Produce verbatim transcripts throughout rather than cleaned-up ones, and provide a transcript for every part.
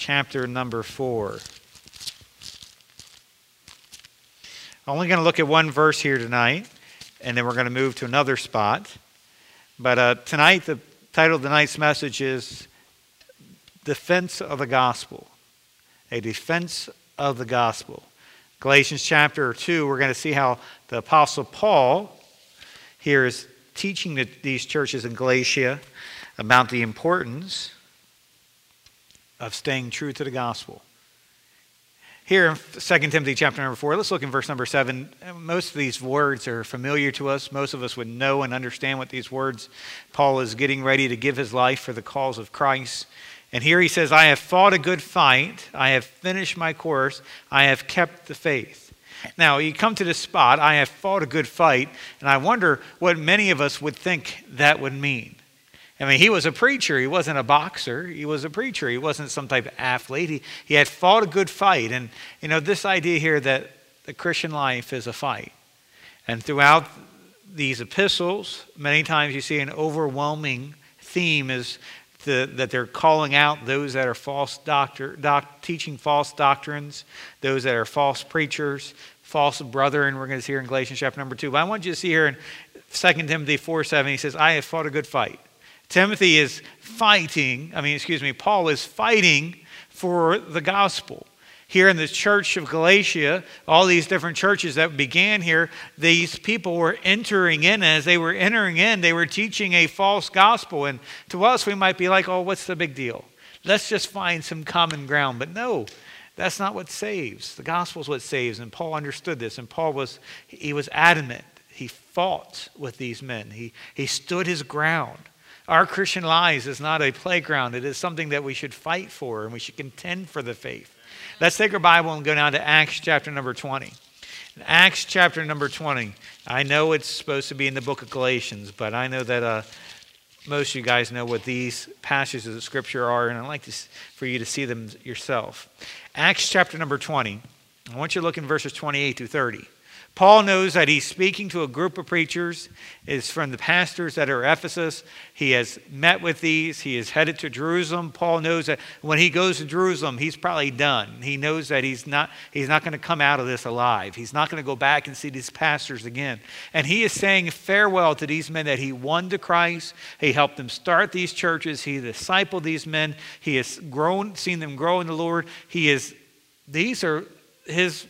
chapter number four. I'm only going to look at one verse here tonight, and then we're going to move to another spot. But uh, tonight, the title of tonight's message is Defense of the Gospel. A defense of the gospel. Galatians chapter two, we're going to see how the Apostle Paul here is teaching the, these churches in Galatia about the importance of staying true to the gospel. Here in Second Timothy chapter number four, let's look in verse number seven. Most of these words are familiar to us. Most of us would know and understand what these words. Paul is getting ready to give his life for the cause of Christ. And here he says, I have fought a good fight. I have finished my course. I have kept the faith. Now, you come to this spot, I have fought a good fight, and I wonder what many of us would think that would mean. I mean, he was a preacher. He wasn't a boxer. He was a preacher. He wasn't some type of athlete. He, he had fought a good fight. And, you know, this idea here that the Christian life is a fight. And throughout these epistles, many times you see an overwhelming theme is The, that they're calling out those that are false doctor, doc, teaching false doctrines, those that are false preachers, false brethren. We're going to see here in Galatians chapter number two. But I want you to see here in Second Timothy four seven, he says, I have fought a good fight. Timothy is fighting, I mean, excuse me, Paul is fighting for the gospel. Here in the church of Galatia, all these different churches that began here, these people were entering in. As they were entering in, they were teaching a false gospel. And to us, we might be like, oh, what's the big deal? Let's just find some common ground. But no, that's not what saves. The gospel is what saves. And Paul understood this. And Paul was, he was adamant. He fought with these men. He, he stood his ground. Our Christian lives is not a playground. It is something that we should fight for, and we should contend for the faith. Let's take our Bible and go down to Acts chapter number twenty. In Acts chapter number twenty. I know it's supposed to be in the book of Galatians, but I know that uh, most of you guys know what these passages of Scripture are, and I'd like to, for you to see them yourself. Acts chapter number twenty. I want you to look in verses twenty-eight to thirty. Paul knows that he's speaking to a group of preachers. It's from the pastors that are at Ephesus. He has met with these. He is headed to Jerusalem. Paul knows that when he goes to Jerusalem, he's probably done. He knows that he's not, he's not going to come out of this alive. He's not going to go back and see these pastors again. And he is saying farewell to these men that he won to Christ. He helped them start these churches. He discipled these men. He has grown, seen them grow in the Lord. He is, these are his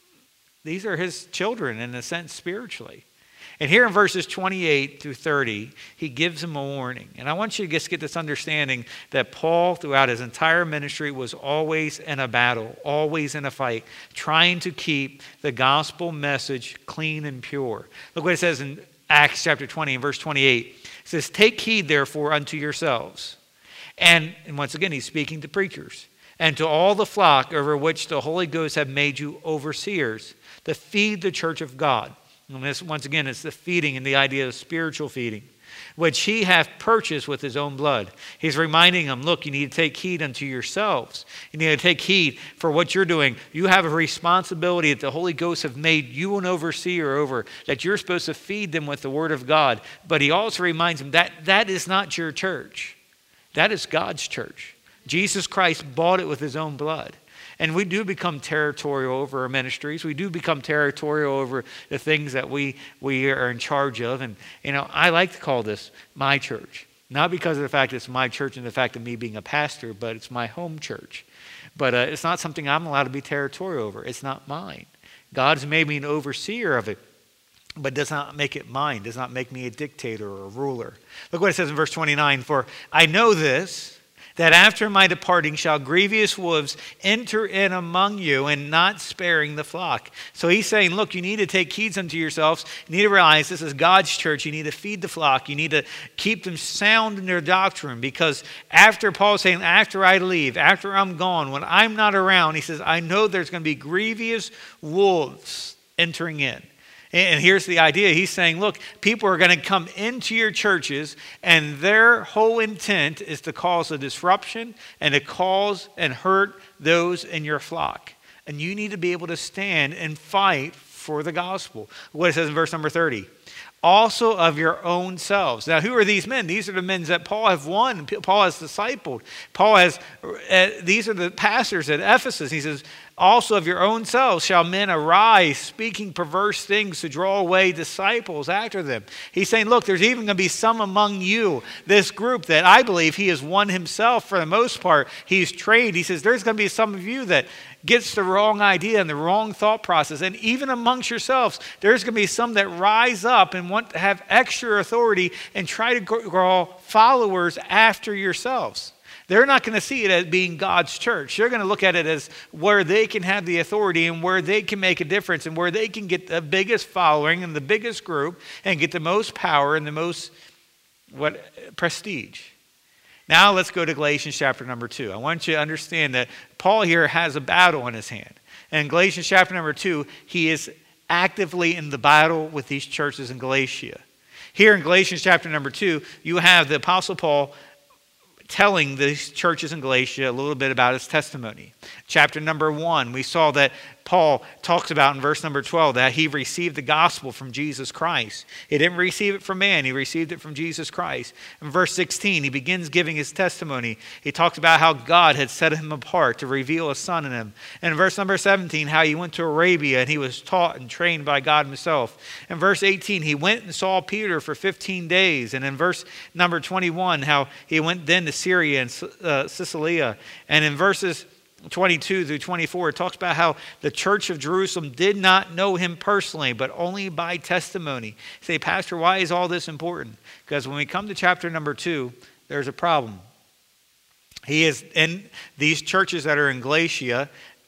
These are his children in a sense spiritually. And here in verses twenty-eight through thirty, he gives them a warning. And I want you to just get this understanding that Paul, throughout his entire ministry, was always in a battle, always in a fight, trying to keep the gospel message clean and pure. Look what it says in Acts chapter twenty and verse twenty-eight. It says, take heed therefore unto yourselves. And, and once again, he's speaking to preachers. And to all the flock over which the Holy Ghost have made you overseers, to feed the church of God. And this, once again, it's the feeding and the idea of spiritual feeding, which he hath purchased with his own blood. He's reminding them, look, you need to take heed unto yourselves. You need to take heed for what you're doing. You have a responsibility that the Holy Ghost have made you an overseer over, that you're supposed to feed them with the word of God. But he also reminds them that that is not your church. That is God's church. Jesus Christ bought it with his own blood. And we do become territorial over our ministries. We do become territorial over the things that we, we are in charge of. And, you know, I like to call this my church. Not because of the fact it's my church and the fact of me being a pastor, but it's my home church. But uh, it's not something I'm allowed to be territorial over. It's not mine. God's made me an overseer of it, but does not make it mine, does not make me a dictator or a ruler. Look what it says in verse twenty-nine. For I know this, that after my departing shall grievous wolves enter in among you, and not sparing the flock. So he's saying, look, you need to take heed unto yourselves. You need to realize this is God's church. You need to feed the flock. You need to keep them sound in their doctrine, because after Paul's saying, after I leave, after I'm gone, when I'm not around, he says, I know there's going to be grievous wolves entering in. And here's the idea. He's saying, look, people are going to come into your churches, and their whole intent is to cause a disruption and to cause and hurt those in your flock. And you need to be able to stand and fight for the gospel. What it says in verse number thirty. also of your own selves. Now, who are these men? These are the men that Paul have won, Paul has discipled. Paul has, uh, these are the pastors at Ephesus. He says, also of your own selves shall men arise, speaking perverse things to draw away disciples after them. He's saying, look, there's even going to be some among you, this group that I believe he has won himself for the most part. He's trained. He says, there's going to be some of you that gets the wrong idea and the wrong thought process. And even amongst yourselves, there's going to be some that rise up and want to have extra authority and try to draw followers after yourselves. They're not going to see it as being God's church. They're going to look at it as where they can have the authority and where they can make a difference and where they can get the biggest following and the biggest group and get the most power and the most what prestige. Now let's go to Galatians chapter number two. I want you to understand that Paul here has a battle in his hand. And in Galatians chapter number two, he is actively in the battle with these churches in Galatia. Here in Galatians chapter number two, you have the Apostle Paul telling these churches in Galatia a little bit about his testimony. Chapter number one, we saw that Paul talks about in verse number twelve that he received the gospel from Jesus Christ. He didn't receive it from man, he received it from Jesus Christ. In verse sixteen, he begins giving his testimony. He talks about how God had set him apart to reveal a son in him. And in verse number seventeen, how he went to Arabia and he was taught and trained by God himself. In verse eighteen, he went and saw Peter for fifteen days. And in verse number twenty-one, how he went then to Syria and uh, Cilicia. And in verses twenty-two through twenty-four, it talks about how the church of Jerusalem did not know him personally, but only by testimony. You say, Pastor, why is all this important? Because when we come to chapter number two, there's a problem. He is in these churches that are in Galatia,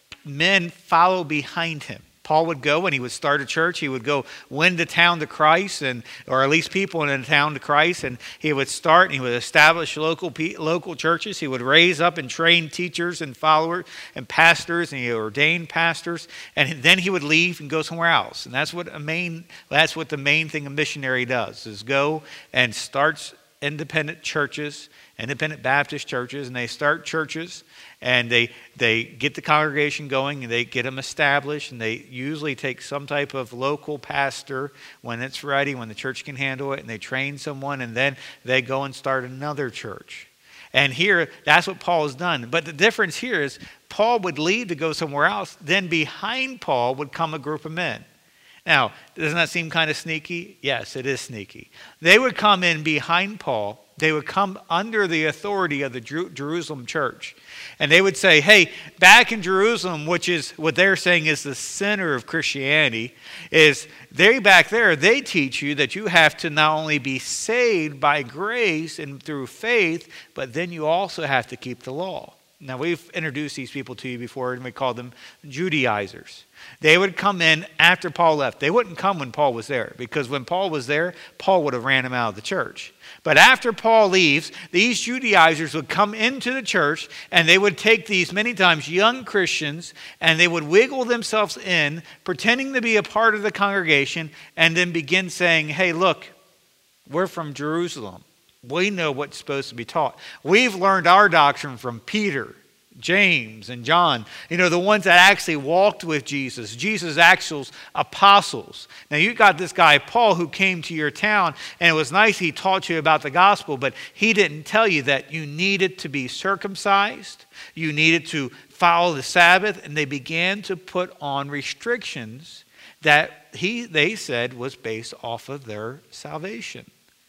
men follow behind him. Paul would go and he would start a church. He would go win the town to Christ, and or at least people in the town to Christ. And he would start and he would establish local local churches. He would raise up and train teachers and followers and pastors, and he ordained pastors. And then he would leave and go somewhere else. And that's what a main that's what the main thing a missionary does, is go and starts independent churches, independent Baptist churches, and they start churches. And they they get the congregation going, and they get them established, and they usually take some type of local pastor when it's ready, when the church can handle it, and they train someone, and then they go and start another church. And here, that's what Paul has done. But the difference here is Paul would leave to go somewhere else. Then behind Paul would come a group of men. Now, doesn't that seem kind of sneaky? Yes, it is sneaky. They would come in behind Paul. They would come under the authority of the Jerusalem church. And they would say, hey, back in Jerusalem, which is what they're saying is the center of Christianity, is they back there, they teach you that you have to not only be saved by grace and through faith, but then you also have to keep the law. Now, we've introduced these people to you before, and we call them Judaizers. They would come in after Paul left. They wouldn't come when Paul was there, because when Paul was there, Paul would have ran him out of the church. But after Paul leaves, these Judaizers would come into the church, and they would take these many times young Christians, and they would wiggle themselves in, pretending to be a part of the congregation, and then begin saying, hey, look, we're from Jerusalem. We know what's supposed to be taught. We've learned our doctrine from Peter, James, and John. You know, the ones that actually walked with Jesus, Jesus' actual apostles. Now, you got this guy, Paul, who came to your town, and it was nice he taught you about the gospel, but he didn't tell you that you needed to be circumcised, you needed to follow the Sabbath, and they began to put on restrictions that he they said was based off of their salvation.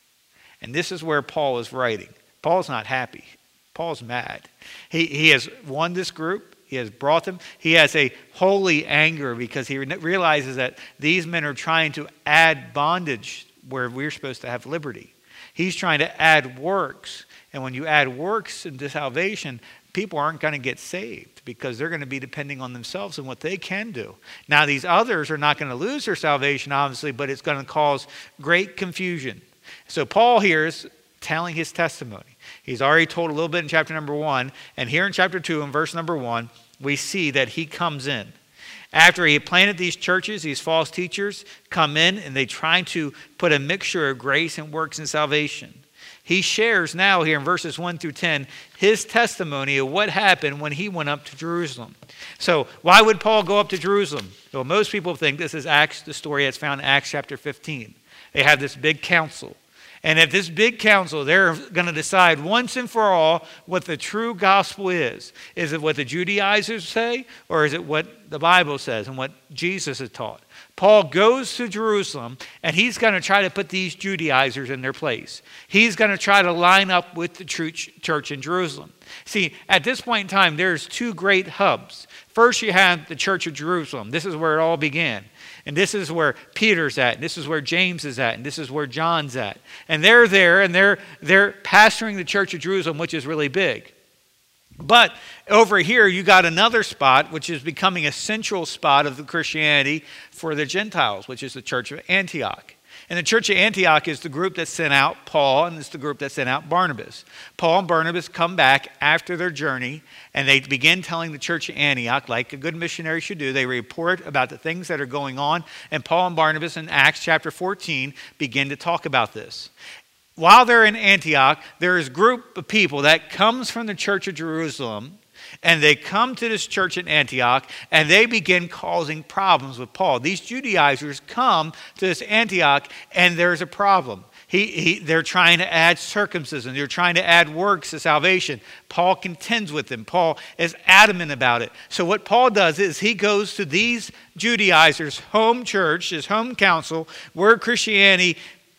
And this is where Paul is writing. Paul's not happy. Paul's mad. He, he has won this group. He has brought them. He has a holy anger because he realizes that these men are trying to add bondage where we're supposed to have liberty. He's trying to add works. And when you add works into salvation, people aren't going to get saved because they're going to be depending on themselves and what they can do. Now, these others are not going to lose their salvation, obviously, but it's going to cause great confusion. So Paul here is telling his testimony. He's already told a little bit in chapter number one. And here in chapter two, in verse number one, we see that he comes in. After he planted these churches, these false teachers come in and they try to put a mixture of grace and works and salvation. He shares now here in verses one through ten his testimony of what happened when he went up to Jerusalem. So why would Paul go up to Jerusalem? Well, most people think this is Acts, the story that's found in Acts chapter fifteen. They have this big council. And at this big council, they're going to decide once and for all what the true gospel is. Is it what the Judaizers say, or is it what the Bible says and what Jesus has taught? Paul goes to Jerusalem, and he's going to try to put these Judaizers in their place. He's going to try to line up with the true church in Jerusalem. See, at this point in time, there's two great hubs. First, you have the church of Jerusalem. This is where it all began. And this is where Peter's at, and this is where James is at, and this is where John's at. And they're there, and they're, they're pastoring the church of Jerusalem, which is really big. But over here, you got another spot, which is becoming a central spot of the Christianity for the Gentiles, which is the church of Antioch. And the church of Antioch is the group that sent out Paul, and it's the group that sent out Barnabas. Paul and Barnabas come back after their journey, and they begin telling the church of Antioch, like a good missionary should do. They report about the things that are going on, and Paul and Barnabas in Acts chapter fourteen begin to talk about this. While they're in Antioch, there is a group of people that comes from the church of Jerusalem, and they come to this church in Antioch, and they begin causing problems with Paul. These Judaizers come to this Antioch, and there's a problem. He, he, they're trying to add circumcision. They're trying to add works to salvation. Paul contends with them. Paul is adamant about it. So what Paul does is he goes to these Judaizers' home church, his home council, where Christianity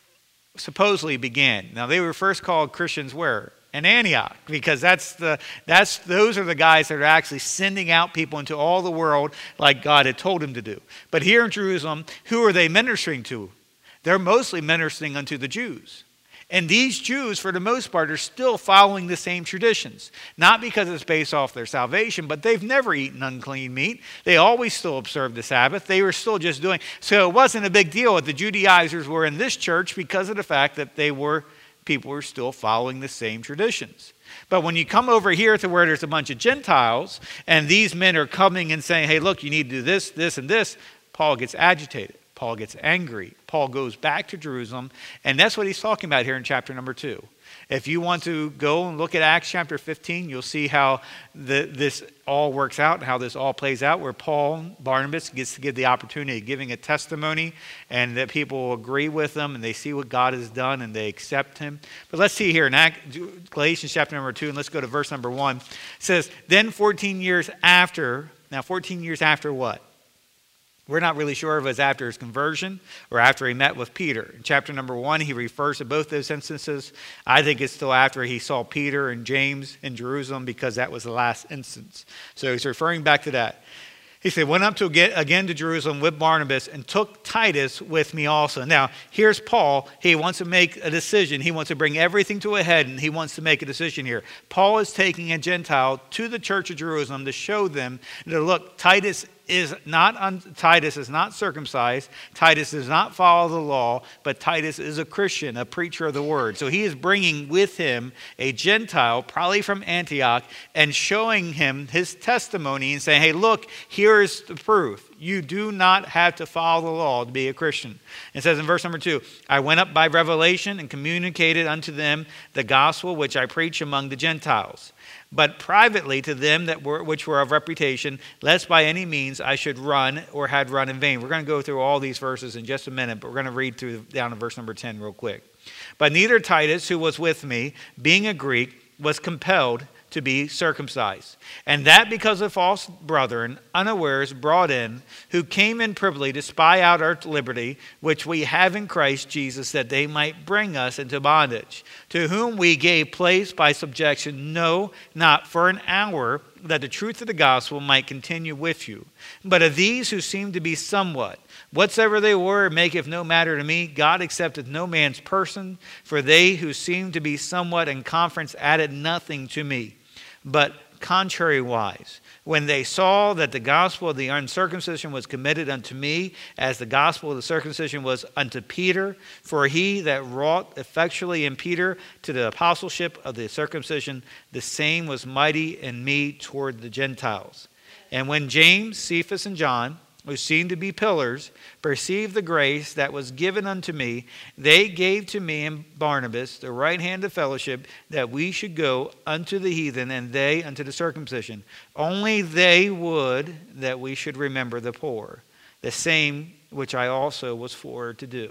supposedly began. Now, they were first called Christians where? In Antioch, because that's the that's those are the guys that are actually sending out people into all the world like God had told him to do. But here in Jerusalem, who are they ministering to? They're mostly ministering unto the Jews. And these Jews, for the most part, are still following the same traditions. Not because it's based off their salvation, but they've never eaten unclean meat. They always still observed the Sabbath. They were still just doing. So it wasn't a big deal that the Judaizers were in this church because of the fact that they were people were still following the same traditions. But when you come over here to where there's a bunch of Gentiles, and these men are coming and saying, hey, look, you need to do this, this, and this, Paul gets agitated. Paul gets angry. Paul goes back to Jerusalem, and that's what he's talking about here in chapter number two. If you want to go and look at Acts chapter fifteen, you'll see how the, this all works out and how this all plays out, where Paul, Barnabas, gets to give the opportunity of giving a testimony, and that people will agree with them, and they see what God has done, and they accept him. But let's see here in Act, Galatians chapter number two, and let's go to verse number one. It says, then fourteen years after, now fourteen years after what? We're not really sure if it was after his conversion or after he met with Peter. In chapter number one, he refers to both those instances. I think it's still after he saw Peter and James in Jerusalem, because that was the last instance. So he's referring back to that. He said, went up to again, again to Jerusalem with Barnabas and took Titus with me also. Now, here's Paul. He wants to make a decision. He wants to bring everything to a head, and he wants to make a decision here. Paul is taking a Gentile to the church of Jerusalem to show them that, look, Titus is not un- Titus is not circumcised. Titus does not follow the law, but Titus is a Christian, a preacher of the word. So he is bringing with him a Gentile, probably from Antioch, and showing him his testimony and saying, hey, look, here is the proof. You do not have to follow the law to be a Christian. It says in verse number two, I went up by revelation and communicated unto them the gospel which I preach among the Gentiles, but privately to them that were which were of reputation, lest by any means I should run or had run in vain. We're going to go through all these verses in just a minute, but we're going to read through down to verse number ten real quick. But neither Titus, who was with me, being a Greek, was compelled to be circumcised. And that because of false brethren, unawares brought in, who came in privily to spy out our liberty, which we have in Christ Jesus, that they might bring us into bondage, to whom we gave place by subjection, no, not for an hour, that the truth of the gospel might continue with you. But of these who seem to be somewhat, whatsoever they were, maketh no matter to me. God accepteth no man's person, for they who seemed to be somewhat in conference added nothing to me. But contrariwise, when they saw that the gospel of the uncircumcision was committed unto me, as the gospel of the circumcision was unto Peter, for he that wrought effectually in Peter to the apostleship of the circumcision, the same was mighty in me toward the Gentiles. And when James, Cephas, and John, who seemed to be pillars, perceived the grace that was given unto me, they gave to me and Barnabas the right hand of fellowship, that we should go unto the heathen, and they unto the circumcision. Only they would that we should remember the poor, the same which I also was for to do.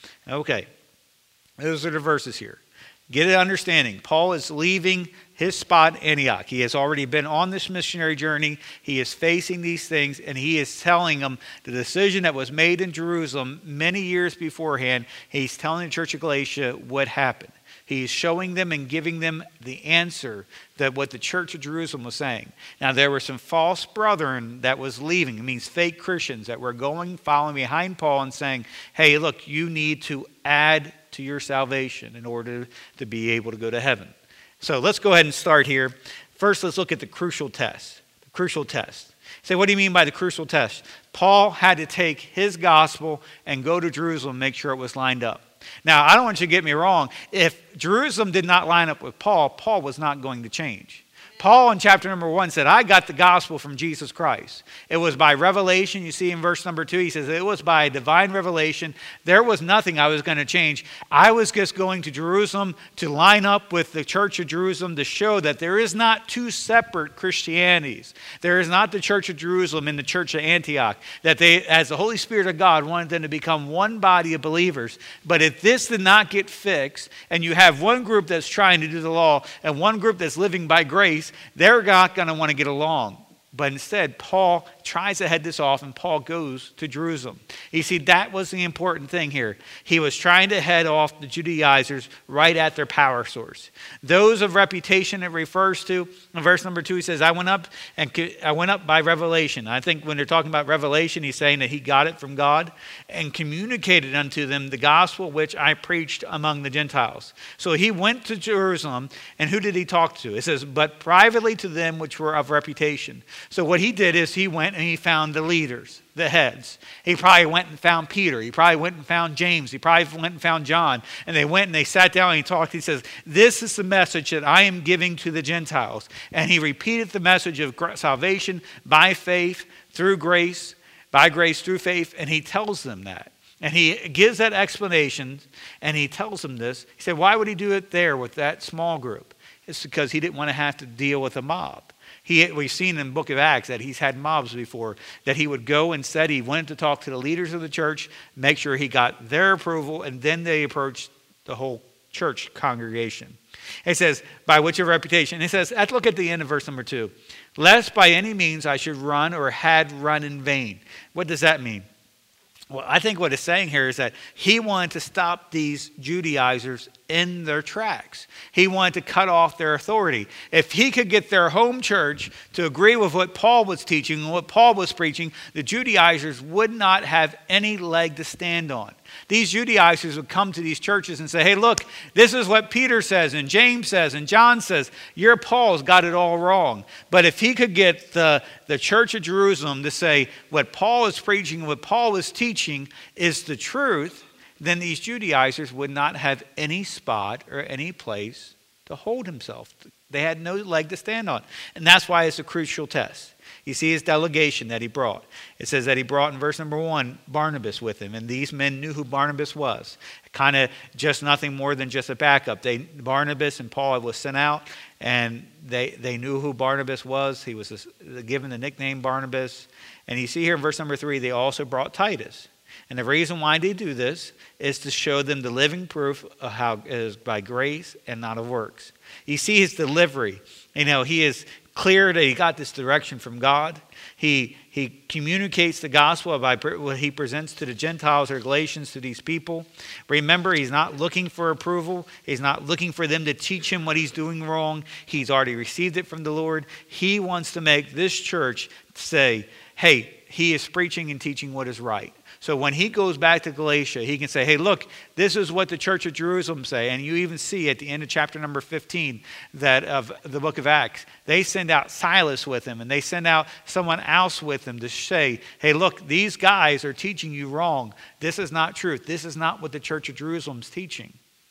Okay, those are the verses here. Get an understanding. Paul is leaving his spot in Antioch. He has already been on this missionary journey. He is facing these things, and he is telling them the decision that was made in Jerusalem many years beforehand. He's telling the church of Galatia what happened. He's showing them and giving them the answer that what the church of Jerusalem was saying. Now, there were some false brethren that was leaving. It means fake Christians that were going, following behind Paul and saying, hey, look, you need to add to your salvation in order to be able to go to heaven. So let's go ahead and start here. First, let's look at the crucial test. The crucial test. Say, what do you mean by the crucial test? Paul had to take his gospel and go to Jerusalem and make sure it was lined up. Now, I don't want you to get me wrong. If Jerusalem did not line up with Paul, Paul was not going to change. Paul in chapter number one said, I got the gospel from Jesus Christ. It was by revelation. You see in verse number two, he says, it was by divine revelation. There was nothing I was going to change. I was just going to Jerusalem to line up with the church of Jerusalem to show that there is not two separate Christianities. There is not the church of Jerusalem and the church of Antioch. That they, as the Holy Spirit of God, wanted them to become one body of believers. But if this did not get fixed, and you have one group that's trying to do the law and one group that's living by grace, they're not going to want to get along. But instead, Paul tries to head this off, and Paul goes to Jerusalem. You see, that was the important thing here. He was trying to head off the Judaizers right at their power source. Those of reputation it refers to, in verse number two, he says, I went up and I went up by revelation. I think when they're talking about revelation, he's saying that he got it from God and communicated unto them the gospel which I preached among the Gentiles. So he went to Jerusalem, and who did he talk to? It says, but privately to them which were of reputation. So what he did is he went and he found the leaders, the heads. He probably went and found Peter. He probably went and found James. He probably went and found John. And they went and they sat down and he talked. He says, this is the message that I am giving to the Gentiles. And he repeated the message of salvation by faith, through grace, by grace, through faith. And he tells them that. And he gives that explanation and he tells them this. He said, why would he do it there with that small group? It's because he didn't want to have to deal with a mob. He, we've seen in the book of Acts that he's had mobs before, that he would go and said he wanted to talk to the leaders of the church, make sure he got their approval, and then they approached the whole church congregation. It says, by which of reputation. It says, let's look at the end of verse number two. Lest by any means I should run or had run in vain. What does that mean? Well, I think what it's saying here is that he wanted to stop these Judaizers in their tracks. He wanted to cut off their authority. If he could get their home church to agree with what Paul was teaching and what Paul was preaching, the Judaizers would not have any leg to stand on. These Judaizers would come to these churches and say, hey, look, this is what Peter says and James says and John says. Your Paul's got it all wrong. But if he could get the, the church of Jerusalem to say what Paul is preaching, what Paul is teaching is the truth, then these Judaizers would not have any spot or any place to hold himself. They had no leg to stand on. And that's why it's a crucial test. You see his delegation that he brought. It says that he brought in verse number one, Barnabas with him. And these men knew who Barnabas was. Kind of just nothing more than just a backup. They, Barnabas and Paul was sent out and they, they knew who Barnabas was. He was given the nickname Barnabas. And you see here in verse number three, they also brought Titus. And the reason why they do this is to show them the living proof of how it is by grace and not of works. You see his delivery. You know, he is clear that he got this direction from God. He he communicates the gospel by what he presents to the Gentiles or Galatians to these people. Remember, he's not looking for approval. He's not looking for them to teach him what he's doing wrong. He's already received it from the Lord. He wants to make this church say, hey, he is preaching and teaching what is right. So when he goes back to Galatia, he can say, hey, look, this is what the church of Jerusalem say. And you even see at the end of chapter number fifteen that of the book of Acts, they send out Silas with him and they send out someone else with him to say, hey, look, these guys are teaching you wrong. This is not truth. This is not what the church of Jerusalem is teaching.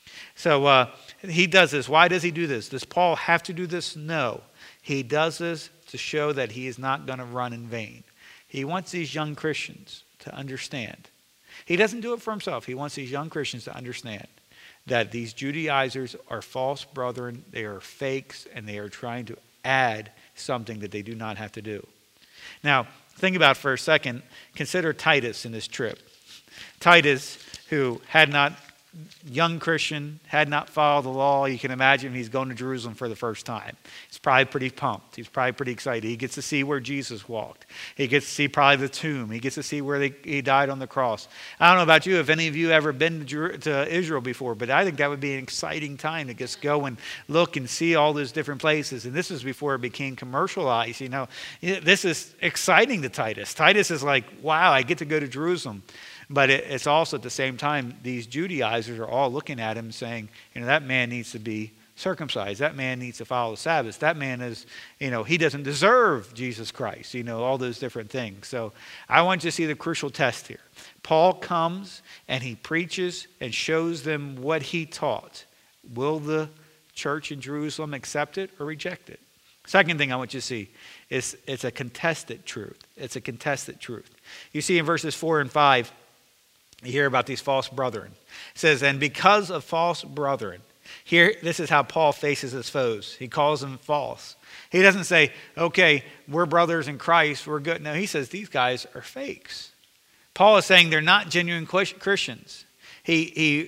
So uh, he does this. Why does he do this? Does Paul have to do this? No. He does this to show that he is not going to run in vain. He wants these young Christians to understand. He doesn't do it for himself. He wants these young Christians to understand that these Judaizers are false brethren, they are fakes, and they are trying to add something that they do not have to do. Now, think about it for a second. Consider Titus in this trip. Titus who had not, young Christian, had not followed the law. You can imagine he's going to Jerusalem for the first time. He's probably pretty pumped. He's probably pretty excited. He gets to see where Jesus walked. He gets to see probably the tomb. He gets to see where they, he died on the cross. I don't know about you, if any of you ever been to, Jer- to Israel before, but I think that would be an exciting time to just go and look and see all those different places. And this is before it became commercialized. You know, this is exciting to Titus. Titus is like, wow, I get to go to Jerusalem. But it, it's also at the same time, these Judaizers are all looking at him saying, you know, that man needs to be circumcised. That man needs to follow the Sabbath. That man is, you know, he doesn't deserve Jesus Christ. You know, all those different things. So I want you to see the crucial test here. Paul comes and he preaches and shows them what he taught. Will the church in Jerusalem accept it or reject it? Second thing I want you to see is it's a contested truth. It's a contested truth. You see in verses four and five, you hear about these false brethren. It says, and because of false brethren, here, this is how Paul faces his foes. He calls them false. He doesn't say, okay, we're brothers in Christ, we're good. No, he says these guys are fakes. Paul is saying they're not genuine Christians. He, he,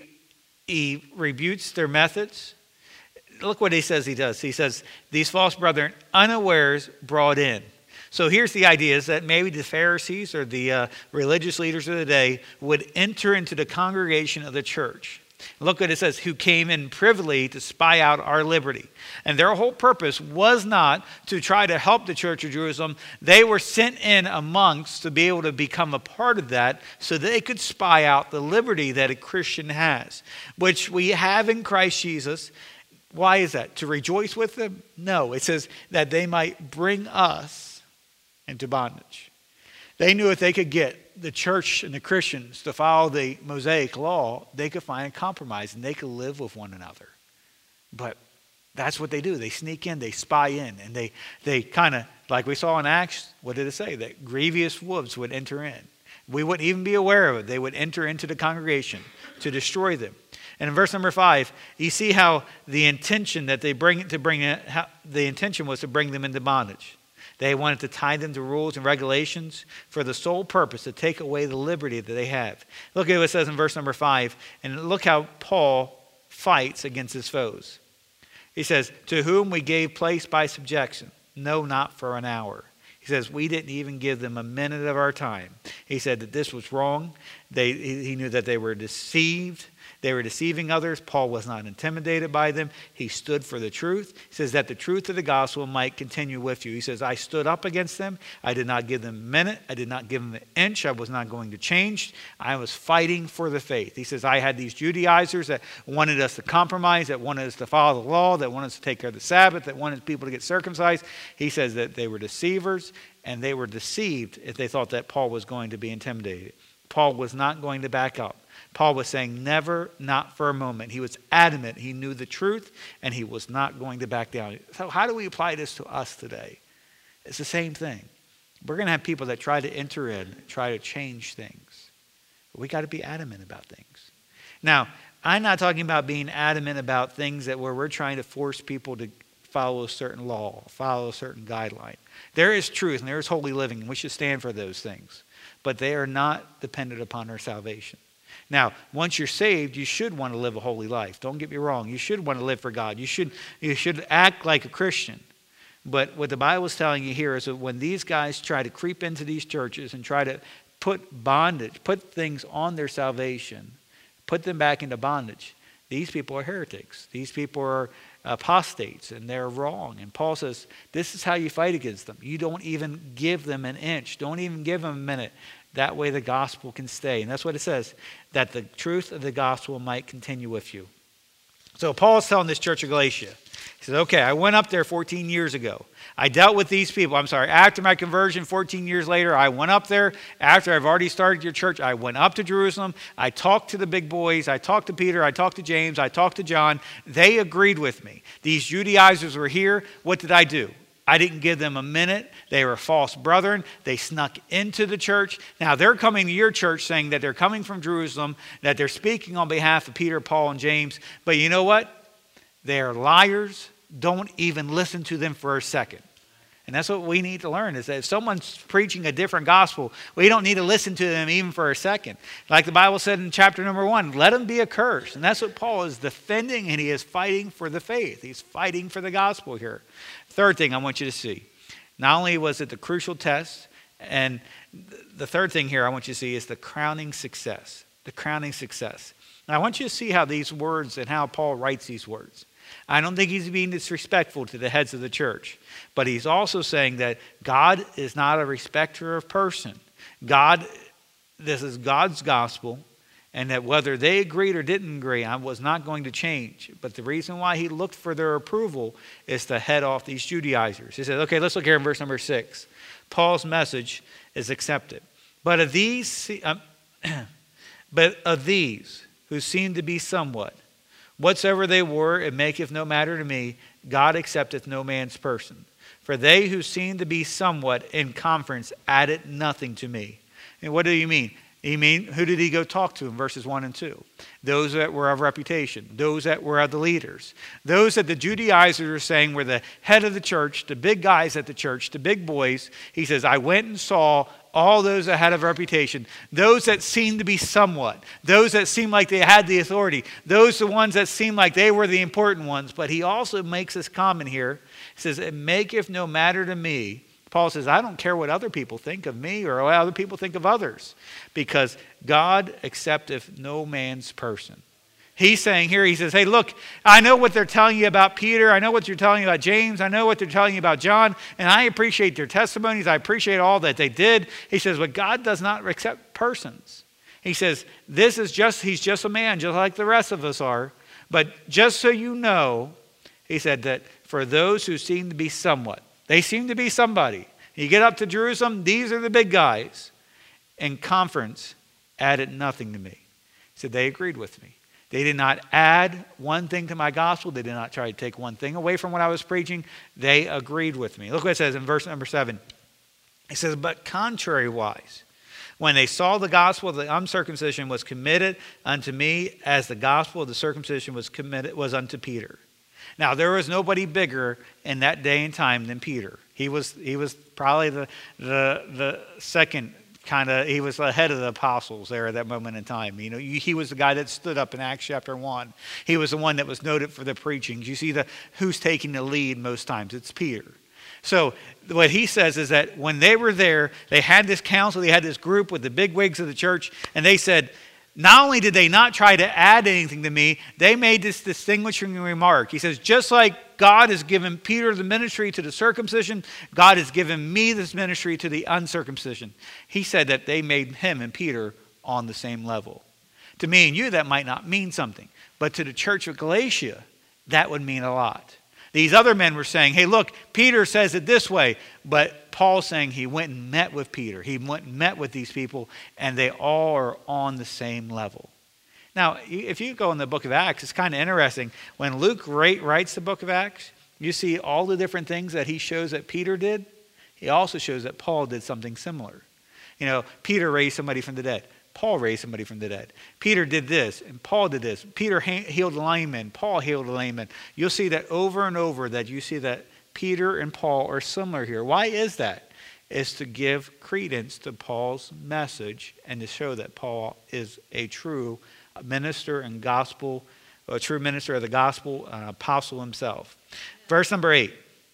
he rebukes their methods. Look what he says he does. He says, these false brethren unawares brought in. So here's the idea, is that maybe the Pharisees or the uh, religious leaders of the day would enter into the congregation of the church. Look what it says, who came in privily to spy out our liberty. And their whole purpose was not to try to help the church of Jerusalem. They were sent in amongst to be able to become a part of that so they could spy out the liberty that a Christian has, which we have in Christ Jesus. Why is that? To rejoice with them? No, it says that they might bring us into bondage. They knew if they could get the church and the Christians to follow the Mosaic law, they could find a compromise and they could live with one another. But that's what they do. They sneak in, they spy in, and they, they kind of, like we saw in Acts, what did it say? That grievous wolves would enter in. We wouldn't even be aware of it. They would enter into the congregation to destroy them. And in verse number five, you see how the intention that they bring to bring it, how the intention was to bring them into bondage. They wanted to tie them to rules and regulations for the sole purpose to take away the liberty that they have. Look at what it says in verse number five, and look how Paul fights against his foes. He says, to whom we gave place by subjection, no, not for an hour. He says, we didn't even give them a minute of our time. He said that this was wrong. They, he knew that they were deceived. They were deceiving others. Paul was not intimidated by them. He stood for the truth. He says that the truth of the gospel might continue with you. He says, I stood up against them. I did not give them a minute. I did not give them an inch. I was not going to change. I was fighting for the faith. He says, I had these Judaizers that wanted us to compromise, that wanted us to follow the law, that wanted us to take care of the Sabbath, that wanted people to get circumcised. He says that they were deceivers, and they were deceived if they thought that Paul was going to be intimidated. Paul was not going to back up. Paul was saying never, not for a moment. He was adamant. He knew the truth, and he was not going to back down. So how do we apply this to us today? It's the same thing. We're going to have people that try to enter in, try to change things. But we got to be adamant about things. Now, I'm not talking about being adamant about things that where we're trying to force people to follow a certain law, follow a certain guideline. There is truth and there is holy living, and we should stand for those things. But they are not dependent upon our salvation. Now, once you're saved, you should want to live a holy life. Don't get me wrong. You should want to live for God. You should, you should act like a Christian. But what the Bible is telling you here is that when these guys try to creep into these churches and try to put bondage, put things on their salvation, put them back into bondage, these people are heretics. These people are apostates, and they're wrong. And Paul says, this is how you fight against them. You don't even give them an inch. Don't even give them a minute. That way the gospel can stay. And that's what it says, that the truth of the gospel might continue with you. So Paul's telling this church of Galatia, he says, okay, I went up there fourteen years ago. I dealt with these people. I'm sorry, after my conversion, fourteen years later, I went up there. After I've already started your church, I went up to Jerusalem. I talked to the big boys. I talked to Peter. I talked to James. I talked to John. They agreed with me. These Judaizers were here. What did I do? I didn't give them a minute. They were false brethren. They snuck into the church. Now they're coming to your church saying that they're coming from Jerusalem, that they're speaking on behalf of Peter, Paul, and James. But you know what? They're liars. Don't even listen to them for a second. And that's what we need to learn, is that if someone's preaching a different gospel, we don't need to listen to them even for a second. Like the Bible said in chapter number one, let them be accursed. And that's what Paul is defending, and he is fighting for the faith. He's fighting for the gospel here. Third thing I want you to see, not only was it the crucial test, and the third thing here I want you to see is the crowning success. The crowning success. And I want you to see how these words and how Paul writes these words. I don't think he's being disrespectful to the heads of the church, but he's also saying that God is not a respecter of person. God, this is God's gospel, and that whether they agreed or didn't agree, I was not going to change. But the reason why he looked for their approval is to head off these Judaizers. He says, okay, let's look here in verse number six. Paul's message is accepted. But of these, um, but of these who seem to be somewhat, whatsoever they were, it maketh no matter to me. God accepteth no man's person. For they who seem to be somewhat in conference added nothing to me. And what do you mean? You mean, who did he go talk to in verses one and two? Those that were of reputation. Those that were of the leaders. Those that the Judaizers are saying were the head of the church, the big guys at the church, the big boys. He says, I went and saw all those that had a reputation, those that seemed to be somewhat, those that seemed like they had the authority, those the ones that seemed like they were the important ones. But he also makes this comment here. He says, it maketh no matter to me. Paul says, I don't care what other people think of me or what other people think of others, because God accepteth no man's person. He's saying here, he says, hey, look, I know what they're telling you about Peter. I know what you're telling you about James. I know what they're telling you about John. And I appreciate their testimonies. I appreciate all that they did. He says, but God does not accept persons. He says, this is just, he's just a man, just like the rest of us are. But just so you know, he said that for those who seem to be somewhat, they seem to be somebody. You get up to Jerusalem, these are the big guys. And conference added nothing to me. He said, they agreed with me. They did not add one thing to my gospel. They did not try to take one thing away from what I was preaching. They agreed with me. Look what it says in verse number seven. It says, but contrariwise, when they saw the gospel of the uncircumcision was committed unto me, as the gospel of the circumcision was committed was unto Peter. Now, there was nobody bigger in that day and time than Peter. He was, he was probably the, the, the second kind of, he was the head of the apostles there at that moment in time. You know, he was the guy that stood up in Acts chapter one. He was the one that was noted for the preachings. You see the who's taking the lead most times. It's Peter. So what he says is that when they were there, they had this council, they had this group with the bigwigs of the church, and they said, not only did they not try to add anything to me, they made this distinguishing remark. He says, just like God has given Peter the ministry to the circumcision, God has given me this ministry to the uncircumcision. He said that they made him and Peter on the same level. To me and you, that might not mean something. But to the church of Galatia, that would mean a lot. These other men were saying, hey, look, Peter says it this way. But Paul's saying he went and met with Peter. He went and met with these people, and they all are on the same level. Now, if you go in the book of Acts, it's kind of interesting. When Luke writes the book of Acts, you see all the different things that he shows that Peter did. He also shows that Paul did something similar. You know, Peter raised somebody from the dead. Paul raised somebody from the dead. Peter did this, and Paul did this. Peter healed a lame man. Paul healed a lame man. You'll see that over and over, that you see that Peter and Paul are similar here. Why is that? It's to give credence to Paul's message and to show that Paul is a true minister and gospel, a true minister of the gospel, an apostle himself. Verse number eight.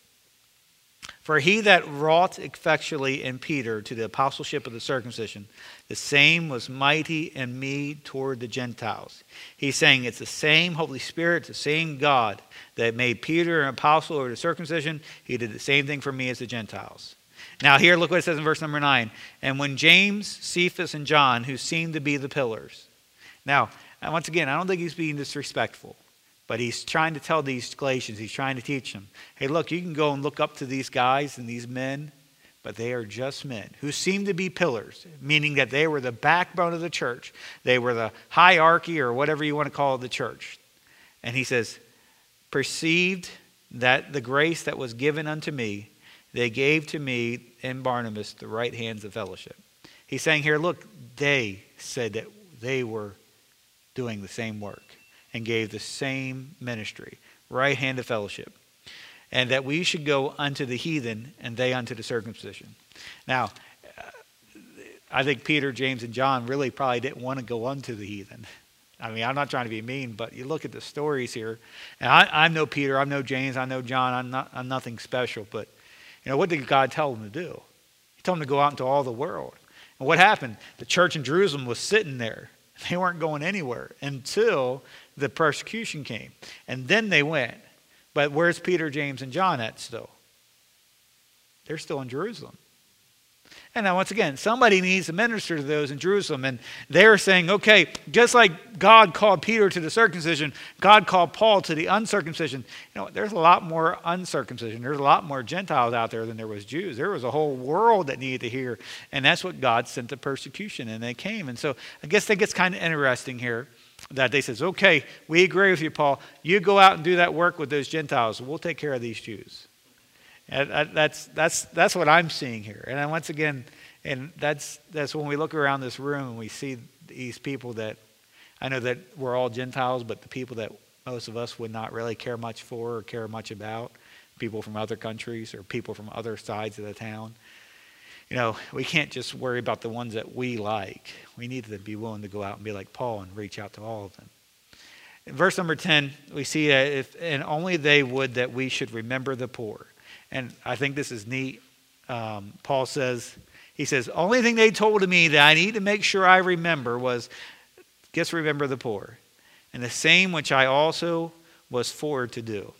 For he that wrought effectually in Peter to the apostleship of the circumcision, the same was mighty in me toward the Gentiles. He's saying it's the same Holy Spirit, the same God that made Peter an apostle over the circumcision. He did the same thing for me as the Gentiles. Now here, look what it says in verse number nine. And when James, Cephas, and John, who seemed to be the pillars. Now, once again, I don't think he's being disrespectful. But he's trying to tell these Galatians, he's trying to teach them, hey, look, you can go and look up to these guys and these men, but they are just men who seem to be pillars, meaning that they were the backbone of the church. They were the hierarchy or whatever you want to call the church. And he says, perceived that the grace that was given unto me, they gave to me and Barnabas the right hands of fellowship. He's saying here, look, they said that they were doing the same work and gave the same ministry, right hand of fellowship. and that we should go unto the heathen and they unto the circumcision. Now, I think Peter, James, and John really probably didn't want to go unto the heathen. I mean, I'm not trying to be mean, but you look at the stories here, and I, I'm no Peter, I'm no James, I know John, I'm not, I'm nothing special, but you know, what did God tell them to do? He told them to go out into all the world. And what happened? The church in Jerusalem was sitting there. They weren't going anywhere until the persecution came. And then they went. But where's Peter, James, and John at still? They're still in Jerusalem. And now, once again, somebody needs to minister to those in Jerusalem. And they're saying, okay, just like God called Peter to the circumcision, God called Paul to the uncircumcision. You know, there's a lot more uncircumcision. There's a lot more Gentiles out there than there was Jews. There was a whole world that needed to hear. And that's what God sent the persecution. And they came. And so I guess that gets kind of interesting here that they says, okay, we agree with you, Paul. You go out and do that work with those Gentiles. We'll take care of these Jews. And that's that's that's what I'm seeing here. And once again, and that's that's when we look around this room and we see these people that I know that we're all Gentiles, but the people that most of us would not really care much for or care much about, people from other countries or people from other sides of the town. You know, we can't just worry about the ones that we like. We need to be willing to go out and be like Paul and reach out to all of them. In verse number ten, we see that if and only they would that we should remember the poor. And I think this is neat. Um, Paul says, he says, only thing they told me that I need to make sure I remember was, just remember the poor. And the same which I also was for to do.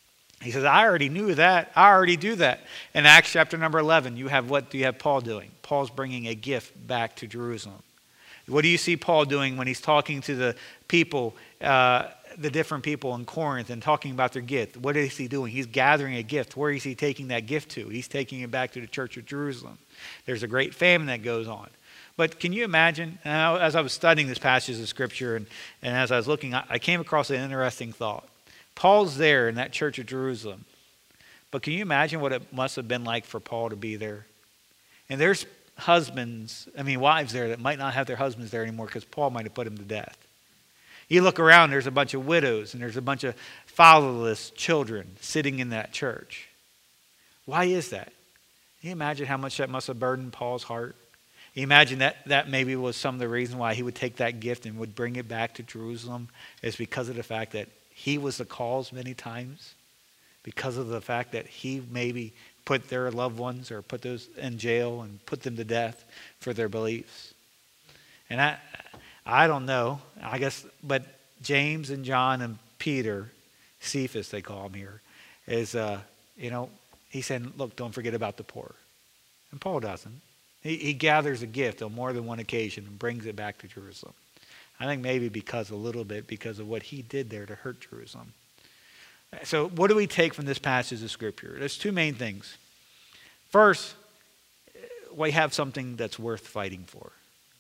He says, I already knew that. I already do that. In Acts chapter number eleven, you have what do you have Paul doing? Paul's bringing a gift back to Jerusalem. What do you see Paul doing when he's talking to the people, uh, the different people in Corinth and talking about their gift? What is he doing? He's gathering a gift. Where is he taking that gift to? He's taking it back to the church of Jerusalem. There's a great famine that goes on. But can you imagine, as I was studying this passage of Scripture and, and as I was looking, I came across an interesting thought. Paul's there in that church of Jerusalem. But can you imagine what it must have been like for Paul to be there? And there's husbands, I mean wives there that might not have their husbands there anymore because Paul might have put them to death. You look around, there's a bunch of widows and there's a bunch of fatherless children sitting in that church. Why is that? Can you imagine how much that must have burdened Paul's heart? Can you imagine that that maybe was some of the reason why he would take that gift and would bring it back to Jerusalem is because of the fact that he was the cause many times, because of the fact that he maybe put their loved ones or put those in jail and put them to death for their beliefs. And I, I don't know, I guess, but James and John and Peter, Cephas they call him here, is, uh, you know, he said, look, don't forget about the poor. And Paul doesn't. He, he gathers a gift on more than one occasion and brings it back to Jerusalem. I think maybe because a little bit because of what he did there to hurt Jerusalem. So what do we take from this passage of Scripture? There's two main things. First, we have something that's worth fighting for.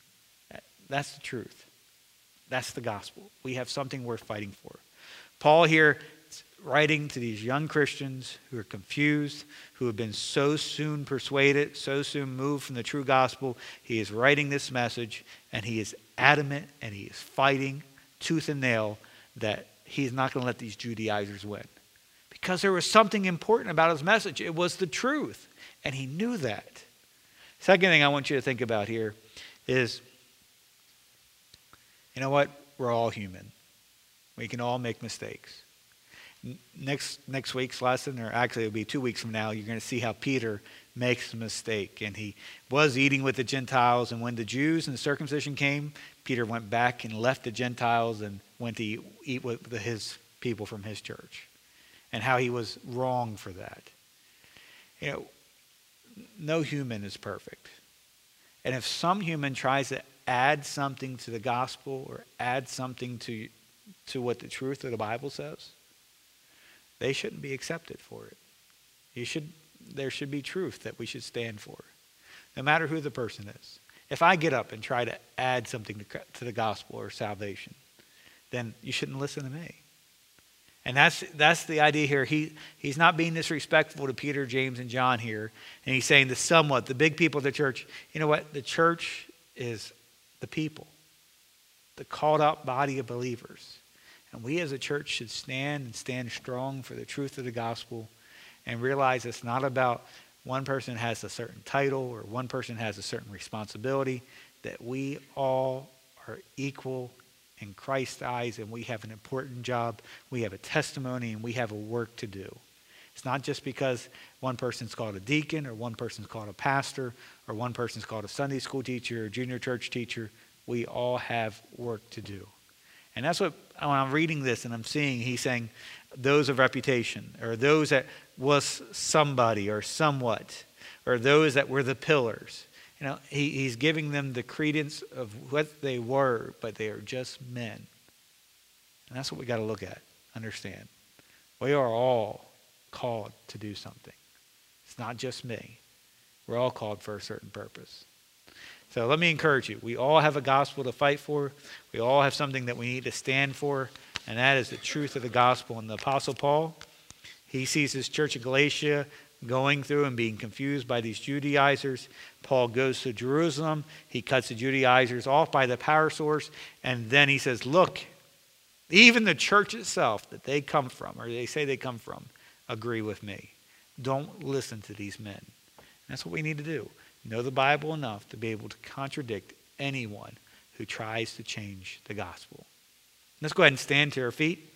That's the truth. That's the gospel. We have something worth fighting for. Paul here is writing to these young Christians who are confused, who have been so soon persuaded, so soon moved from the true gospel. He is writing this message, and he is adamant, and he is fighting tooth and nail that he's not going to let these Judaizers win. Because there was something important about his message. It was the truth. And he knew that. Second thing I want you to think about here is, you know what? We're all human. We can all make mistakes. Next next week's lesson, or actually it'll be two weeks from now, you're going to see how Peter makes a mistake. And he was eating with the Gentiles, and when the Jews and the circumcision came, Peter went back and left the Gentiles and went to eat, eat with his people from his church. And how he was wrong for that. You know, no human is perfect. And if some human tries to add something to the gospel or add something to, to what the truth of the Bible says, they shouldn't be accepted for it. You should, there should be truth that we should stand for, no matter who the person is. If I get up and try to add something to, to the gospel or salvation, then you shouldn't listen to me. And that's that's the idea here. He he's not being disrespectful to Peter, James, and John here. And he's saying the somewhat, the big people of the church. You know what? The church is the people, the called out body of believers. And we as a church should stand and stand strong for the truth of the gospel and realize it's not about one person has a certain title or one person has a certain responsibility, that we all are equal in Christ's eyes, and we have an important job, we have a testimony, and we have a work to do. It's not just because one person's called a deacon or one person's called a pastor or one person's called a Sunday school teacher or junior church teacher. We all have work to do. And that's what, when I'm reading this and I'm seeing, he's saying those of reputation, or those that was somebody or somewhat, or those that were the pillars. You know, he, he's giving them the credence of what they were, but they are just men. And that's what we got to look at, understand. We are all called to do something. It's not just me. We're all called for a certain purpose. So let me encourage you. We all have a gospel to fight for. We all have something that we need to stand for, and that is the truth of the gospel. And the Apostle Paul, he sees his church in Galatia going through and being confused by these Judaizers. Paul goes to Jerusalem. He cuts the Judaizers off by the power source, and then he says, look, even the church itself that they come from, or they say they come from, agree with me. Don't listen to these men. And that's what we need to do. Know the Bible enough to be able to contradict anyone who tries to change the gospel. Let's go ahead and stand to our feet.